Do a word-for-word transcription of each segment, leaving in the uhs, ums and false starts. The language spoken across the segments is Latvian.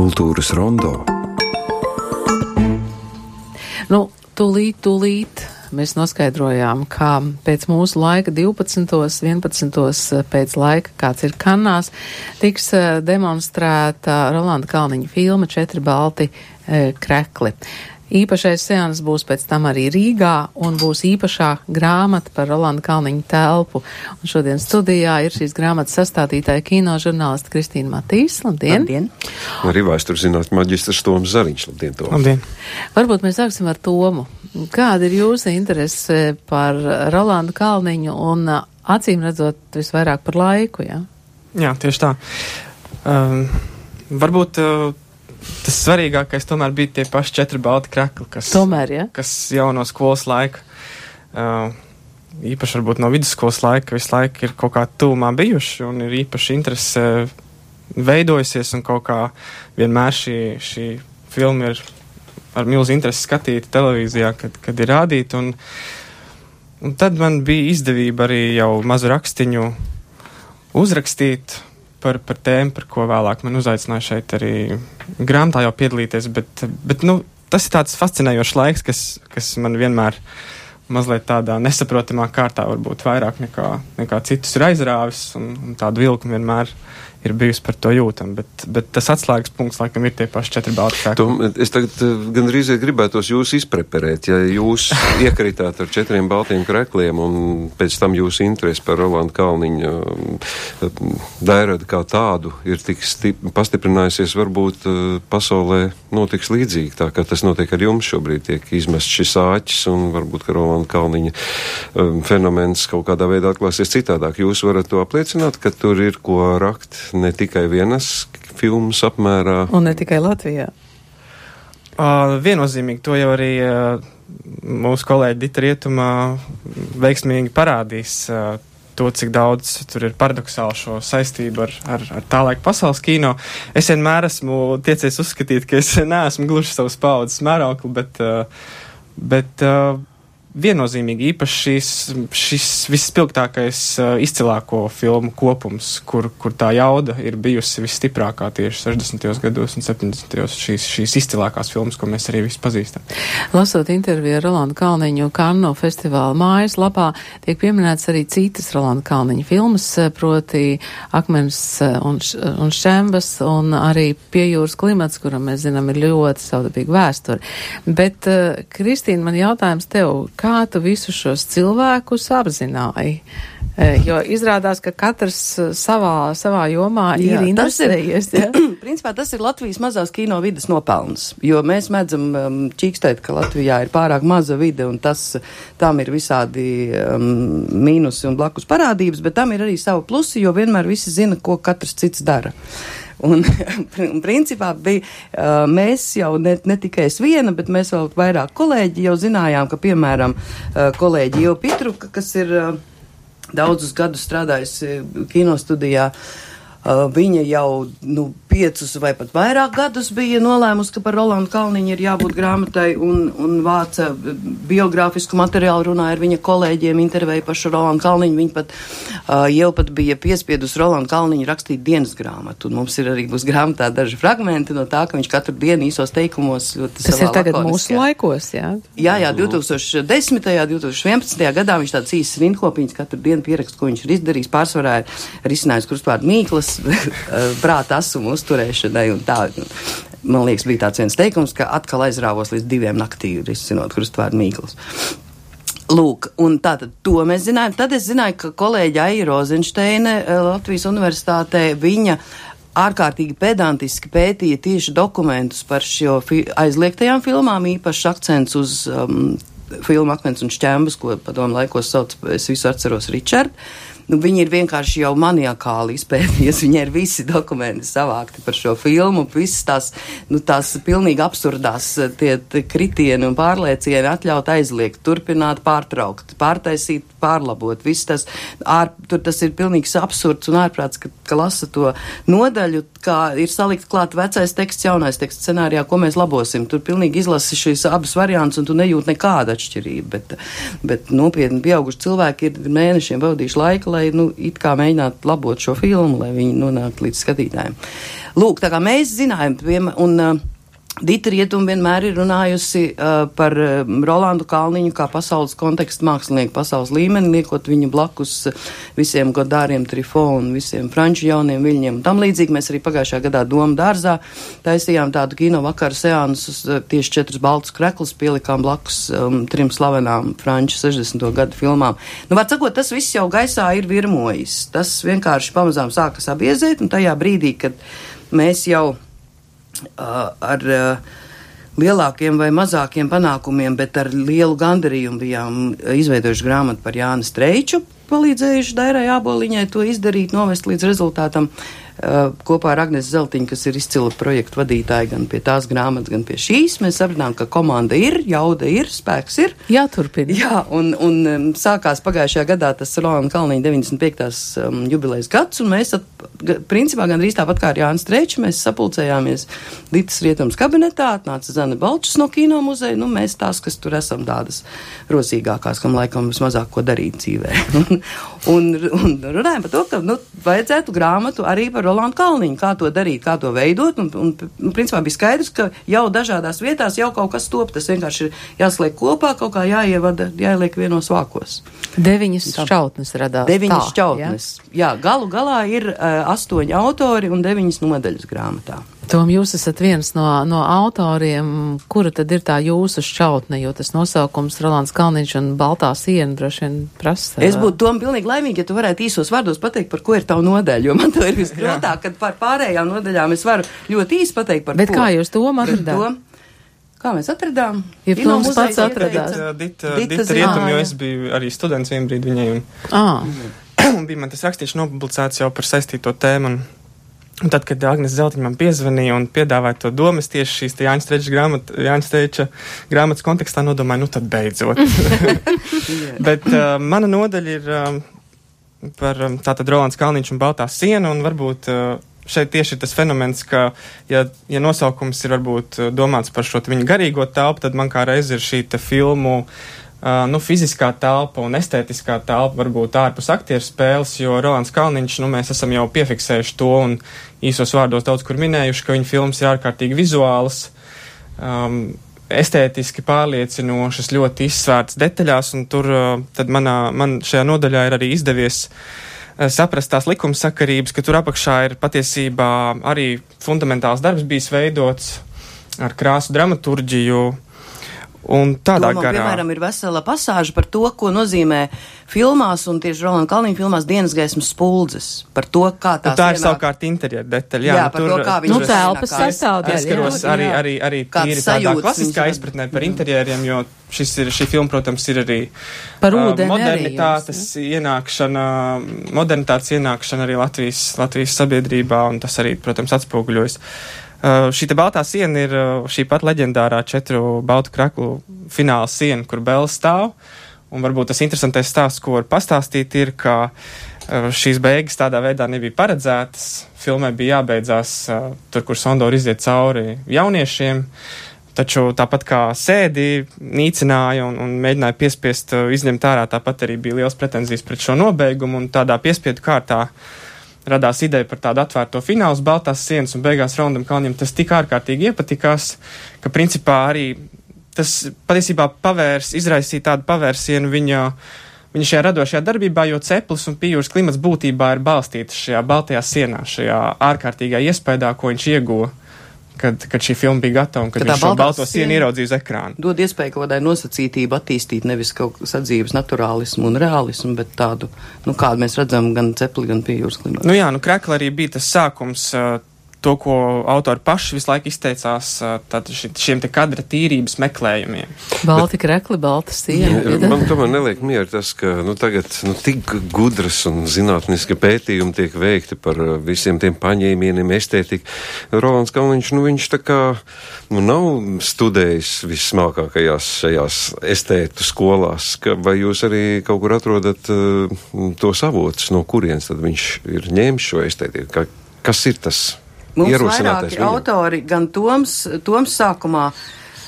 Kultūras rondo. Nu, tūlīt, tūlīt mēs noskaidrojām, kā pēc mūsu laika divpadsmitos, vienpadsmitos pēc laika, kāds ir Kannās, tiks demonstrēta Rolanda Kalniņa filma Četri balti e, krekli. Īpašais seans būs pēc tam arī Rīgā un būs īpašā grāmata par Rolanda Kalniņa telpu. Un šodien studijā ir šīs grāmatas sastādītāja kino žurnālista Kristīna Matīs. Labdien! Labdien! Arī vēsturzinātņu maģistrs Toms Zariņš. Labdien, Tom! Labdien! Varbūt mēs sāksim ar Tomu. Kāda ir jūsu interese par Rolandu Kalniņu un acīm redzot visvairāk par laiku, jā? Jā, tieši tā. Um, varbūt uh, tas svarīgākais tomēr bija tie paši četri balti krekli, kas, tomēr, ja? kas jau no skolas laika, uh, īpaši varbūt no vidusskolas laika, visu laiku ir kaut kā tuvumā bijuši un ir īpaši interese veidojusies un kaut kā vienmēr šī, šī filma ir ar milzu interesi skatīta televīzijā, kad, kad ir rādīta. Un, un tad man bija izdevība arī jau mazu rakstiņu uzrakstīt par, par tēmu, par ko vēlāk man uzaicināja šeit arī grāmatā jau piedalīties, bet, bet nu, tas ir tāds fascinējošs laiks, kas, kas man vienmēr mazliet tādā nesaprotamā kārtā varbūt vairāk nekā, nekā citus ir aizrāvis, un, un tādu vilkumu vienmēr ir bijusi par to jūtam, bet, bet tas atslēgas punkts laikam ir tie paši četri balti krekli. Es tagad gan rīzē gribētos jūs izpreparēt, ja jūs iekritāt ar četriem baltiem krekliem un pēc tam jūsu interesi par Rolandu Kalniņu dairadu kā tādu ir tik stip, pastiprinājusies, varbūt pasaulē notiks līdzīgi, tā kā tas notiek ar jums šobrīd, tiek izmests šis āķis un varbūt, ka Rolanda Kalniņa um, fenomens kaut kādā veidā atklāsies citādāk. Jūs varat to apliecināt, ka tur ir ko rakt ne tikai vienas filmas apmērā. Un ne tikai Latvijā. Uh, viennozīmīgi to jau arī uh, mūsu kolēģi Dita Rietumā veiksmīgi parādīs uh, to, cik daudz tur ir paradoxāli šo saistību ar, ar, ar tā laika pasaules kino. Es vienmēr esmu tiecies uzskatīt, ka es neesmu gluži savas paudzes mēraukli, bet, uh, bet uh, viennozīmīgi īpaši šis, šis visspilgtākais uh, izcilāko filmu kopums, kur, kur tā jauda ir bijusi visstiprākā tieši sešdesmitajos gados un septiņdesmitajos šīs, šīs izcilākās filmas, ko mēs arī visi pazīstam. Lasot interviju ar Rolandu Kalniņu Kannu festivāla mājaslapā, tiek pieminēts arī citas Rolanda Kalniņa filmas, proti Akmens un, un Šembas un arī Piejūras klimats, kuram mēs zinām ir ļoti savdabīga vēsture. Bet, uh, Kristīna, man jautājums tev, kā tu visus šos cilvēkus apzināji? Jo izrādās, ka katrs savā, savā jomā jā, ir interesējies. Tas ir, principā tas ir Latvijas mazās kino vides nopelns, jo mēs mēdzam um, čīkstēt, ka Latvijā ir pārāk maza vide un tas, tam ir visādi um, mīnusi un blakus parādības, bet tam ir arī savu plusi, jo vienmēr visi zina, ko katrs cits dara. Un, un principā bija, uh, mēs jau ne, ne tikai es viena, bet mēs vēl vairāk kolēģi jau zinājām, ka, piemēram, uh, kolēģi Ieva Pitruka, kas ir uh, daudzus gadus strādājusi kinostudijā, uh, viņa jau, nu, piecus vai pat vairāk gadus bija nolēmusi, ka par Rolandu Kalniņu ir jābūt grāmatai un, un vāca biogrāfisku materiālu, runāja ar viņa kolēģiem, intervēja pašu Rolandu Kalniņu, viņa pat uh, jau pat bija piespiedus Rolandu Kalniņu rakstīt dienas grāmatu, un mums ir arī būs grāmatā daži fragmenti no tā, ka viņš katru dienu īsos teikumos ļoti tas savā ir tagad lakoniskajā. Mūsu laikos, jā? Jā, jā, divtūkstoš desmitajā, divtūkstoš vienpadsmitajā gadā viņš tāds īsts rindkopiņas katru dienu pierakst, ko viņš ir izdarījis, pārsvarā ir risinājis krustvārdu mīklas, prāta asumu uzturēšanai un tā. Man liekas, bija tāds viens teikums, ka atkal aizrāvos līdz diviem naktī, risinot krustvārdu mīklas. Lūk, un tātad to mēs zinājām. Tad es zināju, ka kolēģi Aija Rozenšteine Latvijas universitātē, viņa ārkārtīgi pedantiski pētīja tieši dokumentus par šo fi- aizliegtajām filmām, īpaši akcents uz um, filmu Akmens un Šķembas, ko padomu laikos sauc, es visu atceros, Richard. Nu, viņi ir vienkārši jau maniakāli izpētījies, viņi ir visi dokumenti savākti par šo filmu, visas tās, nu, tās pilnīgi absurdās tie, tie kritieni un pārliecieni atļaut aizliegt, turpināt, pārtraukt, pārtaisīt, pārlabot, viss tas, ār, tur tas ir pilnīgs absurds un ārprāts, ka, ka lasa to nodaļu, kā ir salikt klāt vecais teksts, jaunais teksts scenārijā, ko mēs labosim, tur pilnīgi izlasi šīs abas variants un tu nejūt nekādu atšķirību, bet, bet nopietni pieauguši cilvēki ir mēnešiem pavadījuši laika, lai, nu, it kā mēģinātu labot šo filmu, lai viņi nonāktu līdz skatītājiem. Lūk, tā kā mēs zinājām, un uh, Dita Rietuma vienmēr ir runājusi uh, par uh, Rolandu Kalniņu kā pasaules kontekstu mākslinieku, pasaules līmeni, liekot viņu blakus uh, visiem Godāriem, Trifo un visiem franču jauniem viļņiem. Tam līdzīgi mēs arī pagājušajā gadā Doma dārzā taisījām tādu kino vakaru seansus, uh, tieši četrus baltus kreklus pielikām blakus um, trim slavenām franču sešdesmito gadu filmām. Nu, var sakot, tas viss jau gaisā ir virmojis. Tas vienkārši pamazām sākas abiezēt, un tajā brīdī, kad mēs jau Uh, ar uh, lielākiem vai mazākiem panākumiem, bet ar lielu gandarījumu bijām izveidojuši grāmatu par Jāni Streiču, palīdzējuši Dairai Āboliņai to izdarīt, novest līdz rezultātam. Uh, kopā ar Agnes Zeltiņu, kas ir izcila projektu vadītāja gan pie tās grāmatas, gan pie šīs. Mēs sapratām, ka komanda ir, jauda ir, spēks ir. Jāturpina. Jā, un, un um, sākās pagājušajā gadā tas Rolanda Kalniņa deviņdesmit piektās um, jubilejas gads, un mēs, at, g, principā, gan arī tāpat kā ar Jānis Streiču, mēs sapulcējāmies Ditas Rietums kabinetā, atnāca Zane Balčs no kino muzeja, nu, mēs tās, kas tur esam tādas rosīgākās, kam laikam vismazāk ko darīt dzīvē. un, un runājam par to, ka, nu, vajadzētu grāmatu arī par Rolandu Kalniņu, kā to darīt, kā to veidot, un, un, un principā bija skaidrs, ka jau dažādās vietās jau kaut kas top, tas vienkārši ir jāsliek kopā, kaut kā jāievada, jāieliek vienos vākos. Deviņas šķautnes radās. Deviņas tā, šķautnes. Jā? Jā, galu galā ir uh, astoņi autori un deviņas nodaļas grāmatā. Tom, jūs esat viens no, no autoriem, kura tad ir tā jūsu šķautne, jo tas nosaukums Rolands Kalniņš un Baltā siena droši vien prasa. Es būtu Tom pilnīgi laimīgi, ja tu varētu īsos vārdos pateikt, par ko ir tavu nodaļu, jo man to ir visgrūtāk, kad par pārējām nodaļām es varu ļoti īsi pateikt, par Bet ko. kā jūs to atradāt? Kā mēs atradām? Ja Toms pats atradās. Dita, Dita Rietuma, jo es biju arī students vienbrīd viņai, un, un bija man tas rakstīts nopublicēts jau par saistīto tēmu, un Un tad, kad Agnes Zeltiņa man piezvanīja un piedāvāja to domu, es tieši šīs te Jāņa Streiča grāmat, Jāņa Streiča grāmatas kontekstā nodomāju, nu tad beidzot. Bet uh, mana nodaļa ir um, par um, tātad Rolands Kalniņš un Baltā siena, un varbūt uh, šeit tieši ir tas fenomens, ka, ja, ja nosaukums ir varbūt domāts par šo viņu garīgo telpu, tad man kā reiz ir šī te filmu Uh, nu, fiziskā telpa un estētiskā telpa varbūt ārpus aktieru spēles, jo Rolands Kalniņš, nu, mēs esam jau piefiksējuši to un īsos vārdos daudz kur minējuši, ka viņa filmas ir ārkārtīgi vizuālas, um, estētiski pārliecinošas, ļoti izsvērtas detaļās, un tur uh, tad manā, man šajā nodaļā ir arī izdevies uh, saprast tās likumsakarības, ka tur apakšā ir patiesībā arī fundamentāls darbs bijis veidots ar krāsu dramaturģiju. Un tādā Domam, garā. Piemēram, ir vesela pasāža par to, ko nozīmē filmās, un tieši Rolanda Kalniņa filmās dienas gaismas spuldzes. Par to, kā tās nu, tā ir ienāk... savukārt interjera detaļa. Jā, jā nu, par tur, to, kā nu, telpas sastāvdaļa. Aizskaros arī, arī, arī tīri tādā klasiskā izpratnē par interjeriem, jo šis ir, šī filma, protams, ir arī par uh, ūdeni modernitātes arī jums, ienākšana, modernitātes ienākšana arī Latvijas, Latvijas sabiedrībā, un tas arī, protams, atspoguļojas. Uh, šī te Baltā siena ir uh, šī pat leģendārā četru baltu kreklu fināla siena, kur Bela stāv. Un varbūt tas interesantais stāsts, ko var pastāstīt, ir, ka uh, šīs beigas tādā veidā nebija paredzētas. Filmai bija jābeidzās uh, tur, kur Sondori iziet cauri jauniešiem. Taču tāpat kā sēdi nīcināja un, un mēģināja piespiest uh, izņemt ārā, tāpat arī bija liels pretenzijas pret šo nobeigumu, un tādā piespiedu kārtā radās ideja par tādu atvērto finālu uz Baltās sienas, un beigās Rolandam Kalniņam tas tik ārkārtīgi iepatikās, ka principā arī tas patiesībā pavērs, izraisīja tādu pavērsienu viņa, viņa šajā radošajā darbībā, jo Ceplis un Pijūras klimats būtībā ir balstīts šajā Baltajā sienā, šajā ārkārtīgā iespējā, ko viņš ieguva, kad, kad šī filma bija gatava un kad viņš šo balto sienu ieraudzīja uz ekrāna. Dod iespēju kaut kādai nosacītību attīstīt, nevis kaut sadzīves naturālismu un realismu, bet tādu, nu, kādu mēs redzam gan Cepli, gan Pijūras klimatu. Nu jā, nu Krekla arī bija tas sākums, uh, to, ko autori paši visu laiku izteicās, uh, tad ši, šiem te kadra tīrības meklējumiem. Balti krekli, balta siena. Jā, man tomēr neliek mieru tas, ka nu, tagad nu, tik gudras un zinātniski pētījumi tiek veikti par uh, visiem tiem paņēmieniem, estētiku. Rolands Kalniņš, nu viņš tā kā nu, nav studējis vissmākākajās šajās estētu skolās, ka, vai jūs arī kaut kur atrodat uh, tos avotus, no kurienes tad viņš ir ņēmis šo estētiku? Ka, kas ir tas? Mums vairāki autori, gan Toms, Toms sākumā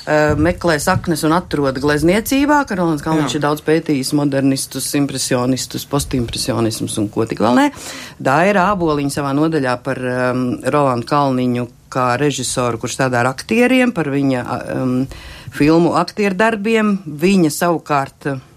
meklē saknes un atrod glezniecībā, ka Rolands Kalniņš ir daudz pētījis modernistus, impresionistus, postimpresionismus un ko tik vēl ne. Daira Āboliņa savā nodaļā par um, Rolandu Kalniņu kā režisoru, kurš strādā ar aktieriem, par viņa um, filmu aktieru darbiem. Viņa savukārt uh,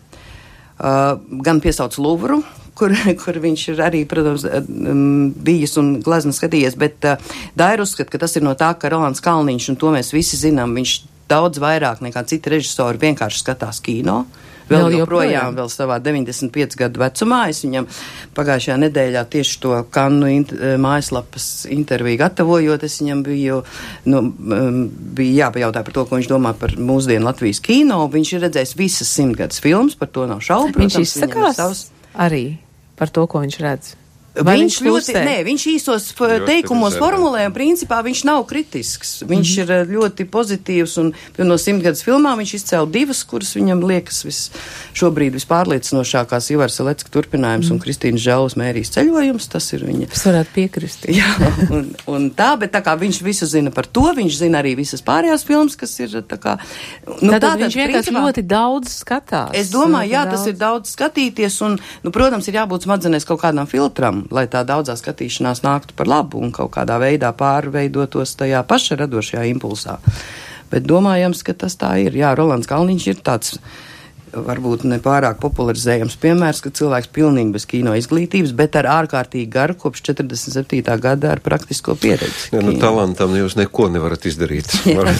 gan piesauc Luvru, kur, kur viņš ir arī, protams, um, bijis un glezna skatījies, bet uh, Daira uzskata, ka tas ir no tā, ka Rolands Kalniņš, un to mēs visi zinām, viņš daudz vairāk nekā citi režisori vienkārši skatās kino. Vēl, vēl joprojām, vēl savā deviņdesmit pieci gadu vecumā. Es viņam pagājušajā nedēļā tieši to Kannu int mājaslapas interviju gatavojot, es viņam biju, nu, bija jāpajautā par to, ko viņš domā par mūsdienu Latvijas kino. Viņš ir redzējis visas simtgadus filmas, par to nav šaubu. Viņš izsakās savs... arī par to, ko viņš redz. Vai viņš ļoti, nē, viņš īsos teikumos formulē, un principā viņš nav kritisks. Viņš mm-hmm. ir ļoti pozitīvs, un no simtgadus filmām viņš izcēla divas, kuras viņam liekas vis, šobrīd vispārliecinošākās Ivars Selecka turpinājums mm. un Kristīnas Žēlas Mērijas ceļojums. Tas ir viņa. Es varētu piekrist. Jā, un, un tā, bet tā kā viņš visu zina par to, viņš zina arī visas pārējās filmas, kas ir tā kā... Nu, Tātad tā, viņš vienkārši principā, ļoti daudz skatās. Es domāju, jā, daudz. Tas ir daudz skatīties, un, nu, protams, ir jābūt smadzenēs kaut kādām filtram, lai tā daudzā skatīšanās nāktu par labu un kaut kādā veidā pārveidotos tajā paša radošajā impulsā. Bet domājams, ka tas tā ir. Jā, Rolands Kalniņš ir tāds varbūt nepārāk popularizējams piemērs, ka cilvēks pilnīgi bez kino izglītības, bet ar ārkārtīgi garu kopš četrdesmit septītā gada ar praktisko pieredzi. Jā, nu, talantam jūs neko nevarat izdarīt.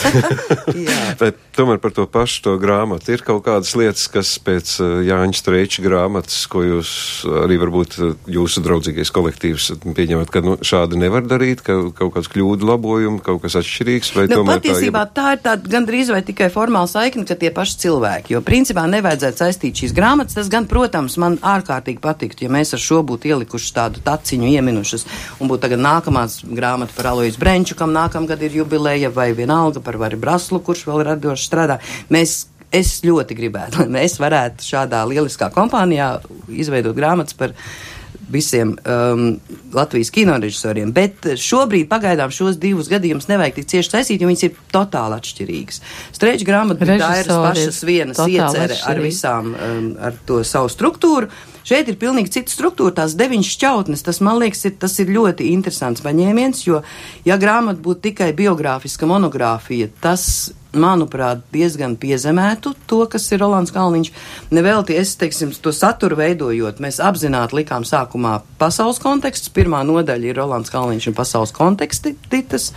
Bet tomēr par to pašu to grāmatu ir kaut kādas lietas, kas pēc uh, Jāņa Streiča grāmatas, ko jūs arī varbūt uh, jūsu draudzīgais kolektīvs pieņemat, ka nu, šādi nevar darīt, ka kaut kāds kļūdu labojumi, kaut kas atšķirīgs, vai nu, tomēr patiesībā tā, tā ir tāda gandrīz vai tikai formāla saikne, ka tie paši cilvēki, jo principā nevajadzētu saistīt šīs grāmatas. Tas gan, protams, man ārkārtīgi patiktu, ja mēs ar šo būtu ielikuši tādu taciņu ieminušas un būtu tagad nākamās grāmata par Aloisu Brenču, kam nākamgad ir jubileja, vai vienalga par Vari Braslu, kurš vēl radoši strādā. Mēs, es ļoti gribētu, lai mēs varētu šādā lieliskā kompānijā izveidot grāmatas par visiem um, Latvijas kinorežisoriem, bet šobrīd pagaidām šos divus gadījumus nevajag tik cieši saistīt, jo viņas ir totāli atšķirīgas. Streiča grāmata tā ir pašas vienas iecere ar visām, um, ar to savu struktūru. Šeit ir pilnīgi cita struktūra, tās deviņas šķautnes, tas, man liekas, ir, tas ir ļoti interesants paņēmiens, jo, ja grāmata būtu tikai biogrāfiska monogrāfija, tas, manuprāt, diezgan piezemētu to, kas ir Rolands Kalniņš. Nevelti es, teiksim, to saturu veidojot, mēs apzināti likām sākumā pasaules konteksts, pirmā nodaļa ir Rolands Kalniņš un pasaules konteksti, titas.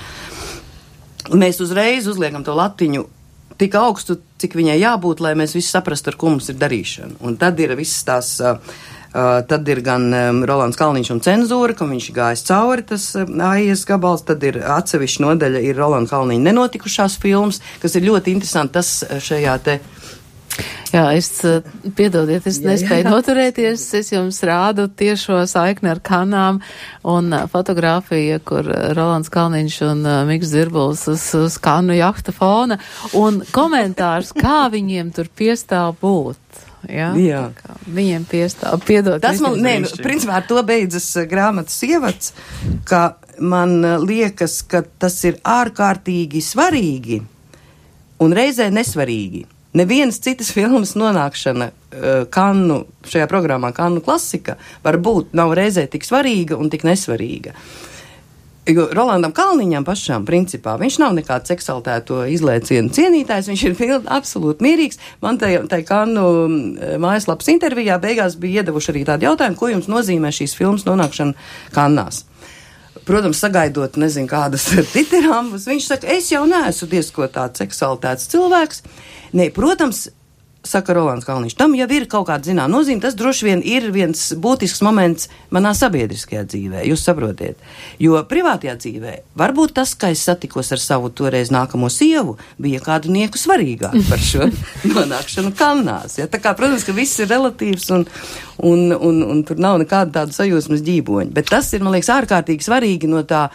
Mēs uzreiz uzliekam to latiņu tik augstu, cik viņai jābūt, lai mēs visi saprastu, ar ko mums ir darīšana. Un tad ir visas tās, uh, uh, tad ir gan um, Rolands Kalniņš un cenzūra, ka viņš gājis cauri tas uh, aies gabals, tad ir atsevišķa nodaļa, ir Rolanda Kalniņa nenotikušās filmas, kas ir ļoti interesanti tas šajā te. Jā, es, piedodiet, es jā, nespēju jā. noturēties, es jums rādu tiešo saikni ar kanām un fotografija, kur Rolands Kalniņš un uh, Miks Dzirbuls uz, uz kanu jahta fona, un komentārs, kā viņiem tur piestāv būt. Jā, jā. Viņiem piestāv, piedod. Tas man, nē, principā ar to beidzas grāmatas ievads, ka man liekas, ka tas ir ārkārtīgi svarīgi un reizē nesvarīgi. Nevienas citas filmas nonākšana uh, Kannu, šajā programmā Kannu klasika, varbūt nav reizē tik svarīga un tik nesvarīga. Jo Rolandam Kalniņam pašām principā, viņš nav nekāds eksaltēto izlēcienu cienītājs, viņš ir piln, absolūti mierīgs. Man tai, tai Kannu mājaslapas intervijā beigās bija iedevuši arī tādu jautājumu, ko jums nozīmē šīs filmas nonākšana Kannās. Protams, sagaidot, nezinu, kādas titirāmas, viņš saka, es jau neesmu diezko tāds eksaltēts cilvēks. Nē, protams, saka Rolands Kalniņš, tam jau ir kaut kāda zinām nozīme, tas droši vien ir viens būtisks moments manā sabiedriskajā dzīvē, jūs saprotiet. Jo privātajā dzīvē varbūt tas, ka es satikos ar savu toreiz nākamo sievu, bija kādu nieku svarīgāk par šo nonākšanu Kannās. Ja? Tā kā, protams, ka viss ir relatīvs un, un, un, un tur nav nekāda tāda sajūsmas ģīboņa. Bet tas ir, man liekas, ārkārtīgi svarīgi no tā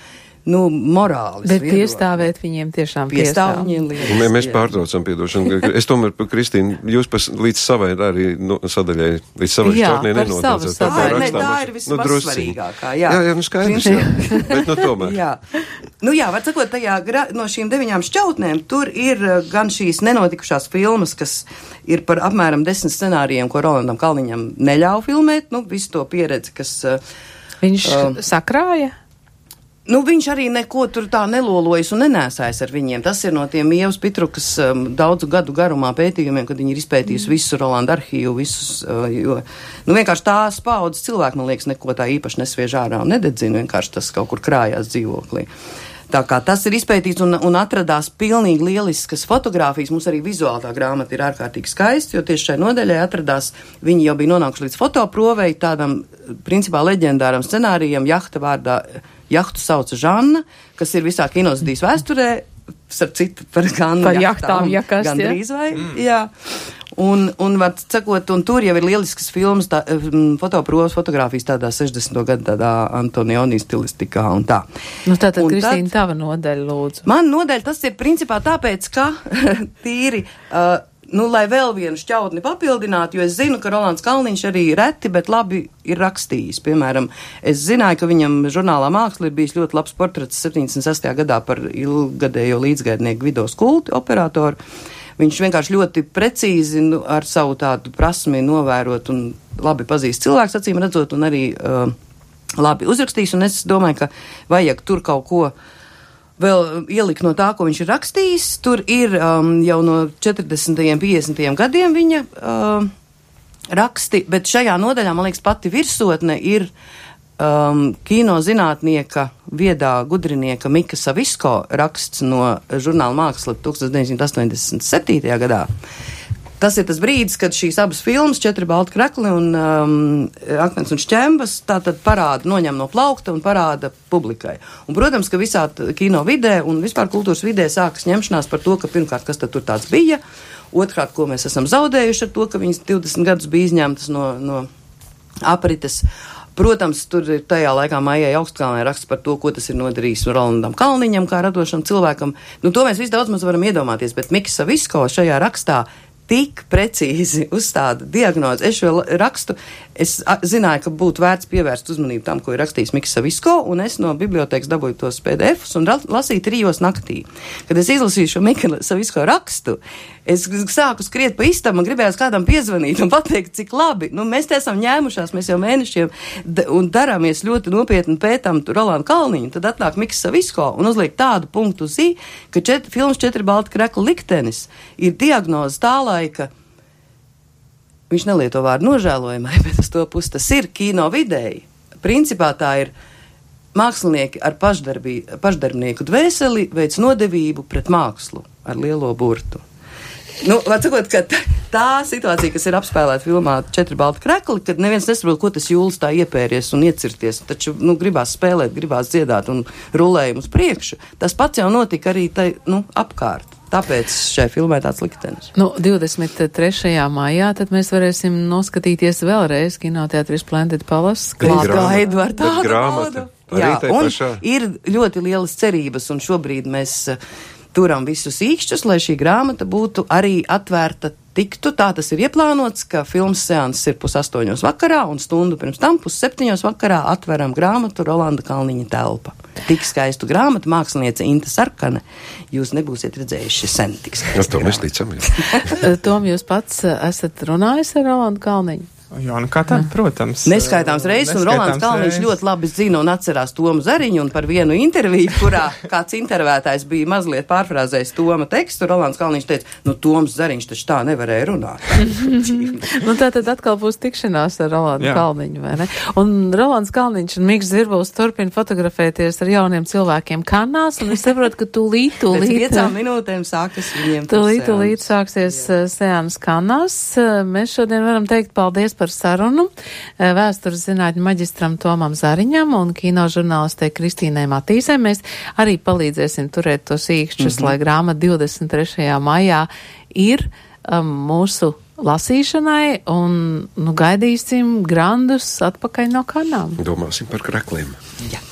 nu, morālis. Bet viedokli. piestāvēt viņiem tiešām Piestāv piestāv. viņiem lietas. Un mēs pārtraucam, piedošanu. Es tomēr, Kristīna, jūs pas, līdz savai arī no, sadaļai, līdz savai Jā, šķautnē par nenodaudzat. savu Tā, sadaļu. ne, tā ir vismazsvarīgākā, jā. Jā, jā, nu skaidrs, jā. Bet nu tomēr. Jā. Nu jā, var sakot, tajā gra- no šīm deviņām šķautnēm tur ir uh, gan šīs nenotikušās filmas, kas ir par apmēram desmit scenārijiem, ko Rolandam Kalniņam neļauj filmēt, nu, visu to pieredzi, kas... Uh, Viņš Um, sakrāja? Nu, viņš arī neko tur tā nelolojas un nenēsājas ar viņiem. Tas ir no tiem Ievas Pitrukas um, daudzu gadu garumā pētījumiem, kad viņi ir izpētījusi visu Rolanda arhīvu, visus, uh, jo, nu, vienkārši tās paudzes cilvēki, man liekas, neko tā īpaši nesviež ārā un nededzina, vienkārši tas kaut kur krājās dzīvoklī. Tā kā tas ir izpētīts un, un atradās pilnīgi lieliskas fotogrāfijas, mums arī vizuāli tā grāmata ir ārkārtīgi skaista, jo tieši šai nodaļai atradās, viņi jau bija nonākuši līdz fotoprovei, tādam, principā, leģendāram scenārijam, jahta vārdā, jahtu sauca Žanna, kas ir visā kinozadīs vēsturē, starp citu par gan Par jahtām, ja kas, gan ja? drīz vai, jā. Un, un, var sakot, un tur jau ir lieliskas filmas, tā, fotoprovas, fotogrāfijas tādā sešdesmito gadu tādā Antonioni stilistikā un tā. Nu, tātad, Un Kristīna, tad- tava nodaļa, lūdzu. Man nodeļ tas ir principā tāpēc, ka tīri, uh, nu, lai vēl vienu šķautni papildinātu, jo es zinu, ka Rolands Kalniņš arī reti, bet labi ir rakstījis. Piemēram, es zināju, ka viņam žurnālā Māksla ir bijis ļoti labs portrets septiņdesmit sestajā gadā par ilgadējo līdzgaidnieku Gvido Skulti, operatoru. Viņš vienkārši ļoti precīzi nu, ar savu tādu prasmi novērot un labi pazīst cilvēks, acīm redzot, un arī uh, labi uzrakstījis, un es domāju, ka vajag tur kaut ko vēl ielikt no tā, ko viņš ir rakstījis. Tur ir um, jau no četrdesmitajiem, piecdesmitajiem gadiem viņa uh, raksti, bet šajā nodaļā, man liekas, pati virsotne ir um, kinozinātnieka, viedā gudrinieka Mika Savisko raksts no žurnāla Māksla deviņdesmit astoņdesmit septītajā gadā. Tas ir tas brīdis, kad šīs abas filmas, Četri balti krekli un um, Akmens un šķembas, tātad parāda, noņem no plaukta un parāda publikai. Un, protams, ka visā t- kino vidē un vispār kultūras vidē sākas ņemšanās par to, ka pirmkārt, kas tad tur tāds bija, otrkārt, ko mēs esam zaudējuši ar to, ka viņas divdesmit gadus bija izņemtas no, no aprites. Protams, tur ir tajā laikā Maijai Augstkalnē raksts par to, ko tas ir nodarījis Rolandam Kalniņam, kā radošam cilvēkam. Nu, to mēs visi daudz maz varam iedomāties, bet Mikis Savisko šajā rakstā tik precīzi uzstāda diagnozi. Es šo rakstu, es a, zināju, ka būtu vērts pievērst uzmanību tam, ko ir rakstījis Mikis Savisko, un es no bibliotēkas dabūju tos P D Fus un ra- lasīju trijos naktī. Kad es izlasīju šo Mikis Savisko rakstu, es sāku skriet pa istabu, man gribējās kādam piezvanīt un pateikt, cik labi. Nu, mēs te esam ņēmušās, mēs jau mēnešiem d- un darāmies ļoti nopietni pētām Rolandu Kalniņu, tad atnāk Mikis Savisko un uzliek tādu punktu uz i, ka čet, filmas Četri balti krekli liktenis ir diagnoze tā laika, viņš nelieto vārdu nožēlojamai, bet uz to pusi tas ir kino vidēji. Principā tā ir mākslinieki ar pašdarbī, pašdarbnieku dvēseli veic nodevību pret mākslu ar lielo burtu. Nu, var sakot, ka tā, tā situācija, kas ir apspēlēta filmā Četri balti krekli, kad neviens nesaprot, ko tas jūlis tā iepēries un iecirties, taču, nu, gribās spēlēt, gribās dziedāt un rulējumu uz priekšu, tas pats jau notika arī tai, nu, apkārt. Tāpēc šai filmai tāds liktenis. Nu, divdesmit trešajā maijā tad mēs varēsim noskatīties vēlreiz kinoteātris Splendid Palace. Bet Klāt grāmata. gaidu ar Bet tādu grāmata. naudu. Arī Jā, tai un pašā. ir ļoti lielas cerības, un šobrīd mēs uh, turam visus īkšķus, lai šī grāmata būtu arī atvērta tiktu. Tā tas ir ieplānots, ka filmas seanss ir pus astoņos vakarā, un stundu pirms tam pus septiņos vakarā atveram grāmatu Rolanda Kalniņa telpa. Tik skaistu grāmatu māksliniece Inta Sarkane jūs nebūsiet redzējuši sen tik skaistu. Es to mēs ticam. jā. Tom, jūs pats uh, esat runājis ar Rolandu Kalniņu? Jā, nu kā tad, protams. Neskaitāms reizes, un Rolands Kalniņš ļoti labi zina un atcerās Tomu Zariņu, un par vienu interviju, kurā kāds intervētājs bija mazliet pārfrāzējis Toma tekstu, Rolands Kalniņš teica, nu Toms Zariņš taču tā nevarēja runāt. Nu, tā tad atkal būs tikšanās ar Rolandu Jā. Kalniņu, vai ne? Un Rolands Kalniņš un Miks Zirbals turpina fotografēties ar jauniem cilvēkiem Kannās, un es saprotu, ka tūlīt, Pēc tūlīt. piecām minūtēm sākas viņiem tur Tūlīt, tūlīt seans. sāksies uh, seans Kannās. Uh, Mēs šodien varam teikt paldies par sarunu uh, vēstures zinātņu maģistram Tomam Zariņam un kinožurnālistei Kristīnai Matīsai. Mēs arī palīdzēsim turēt tos īkšķus, mm-hmm. lai grāmata divdesmit trešajā maijā ir um, mūsu lasīšanai un nu, gaidīsim grandus atpakaļ no Kannām. Domāsim par krekliem. Jā.